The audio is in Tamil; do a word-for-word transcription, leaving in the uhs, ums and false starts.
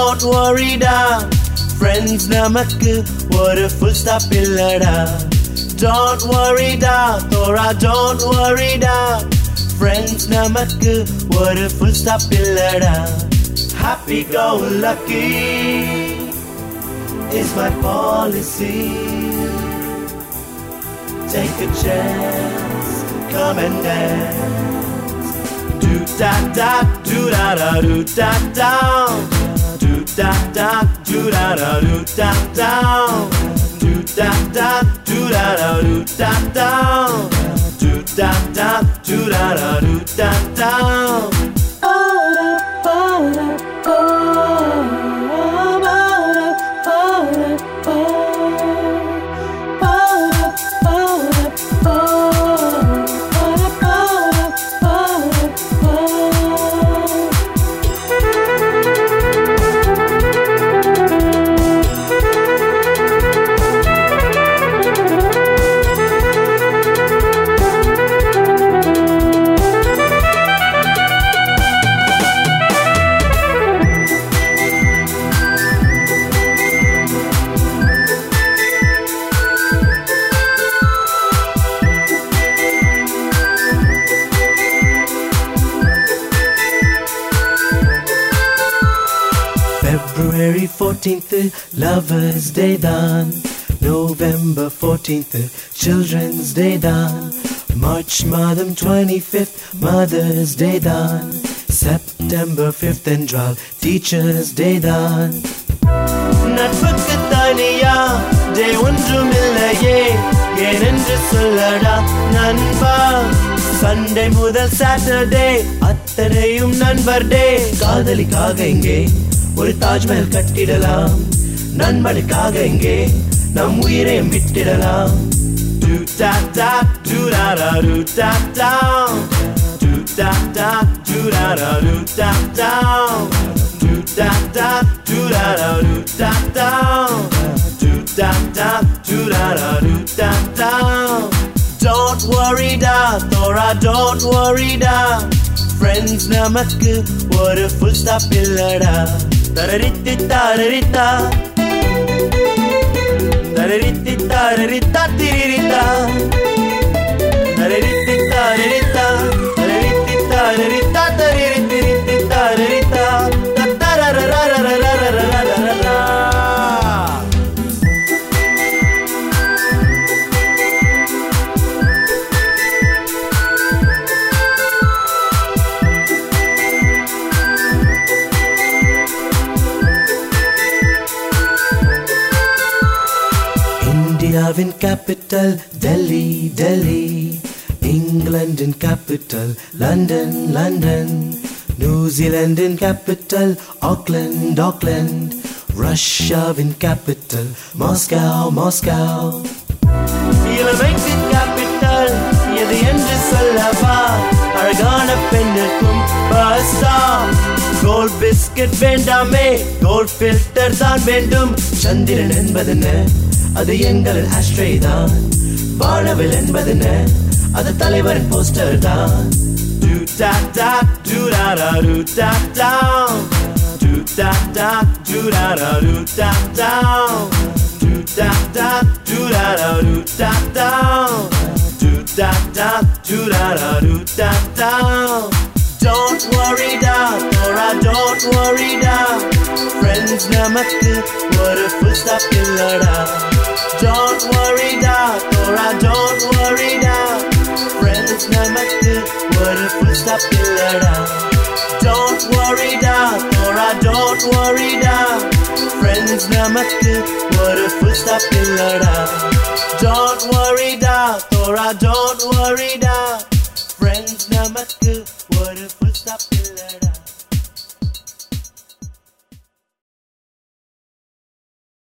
don't worry da. Friends namakku oru full stop illada. Don't worry da, Thora, don't worry da. Friends namakku oru full stop illada. Happy go lucky is my policy. Take a chance, come and dance. Do da da, do da da, do da da. Do da da, do da da, do da da. Do da da, do da da, do da da. Do da da, do da da, do da da. February fourteenth, Lovers Day dan. November fourteenth, Children's Day dan. March madam twenty-fifth, Mother's Day dan. September fifth என்றால் Teachers Day dan. நட்புக்கு தனியா டே ஒன்றும் இல்லையே ஏனென்று சொல்லடா நண்பா. சண்டே முதல் சாட்டர்டே அத்தனையும் நண்பர் டே. காதலிக்காக இங்கே ஒரு தாஜ்மஹல் கட்டிடலாம், நண்பனுக்காக இங்கே நம் உயிரையும் விட்டிடலாம். Do da da, do da da, do da da. Do da da, do da da, do da da. Do da da, do da da, do da da. Do da da, do da da, do da da. Don't worry da, Thora, don't worry da. Friends namakku oru full stop illada. Tararitti tararita, tararitti tararita tiririta. Tararitti tararita, tararitti tararita tariritti tararita. Tatarararararararararara. India's capital, Delhi, Delhi. England's capital, London, London. New Zealand's capital, Auckland, Auckland. Russia's capital, Moscow, Moscow. இளமைக்கு capital எது என்று சொல்லவா? அழகான பெண்ணுக்கும் பாஸ்தா. கோல்ட் பிஸ்கட் வேண்டாமே, கோல்ட் ஃபில்டர் தான் வேண்டும். சந்திரன் என்பதென்ன? அது எங்களின் ஆஸ்ட்ரே தான். வானவில் என்பதென்ன? அது தலைவரின் போஸ்டர் தான். Do da da, do da da, do da da. Do da da, do da da, do da da. Do da da, do da da, do da da. Do da da, do da da, do da da. Don't worry da, Thora, don't worry da. Friends namakku oru full stop illada. Don't worry da, Thora, don't worry da. Friends namakku oru full stop illada. Don't worry da, Thora, don't worry da. Friends namakku oru full stop illada. Don't worry da, Thora, don't worry da.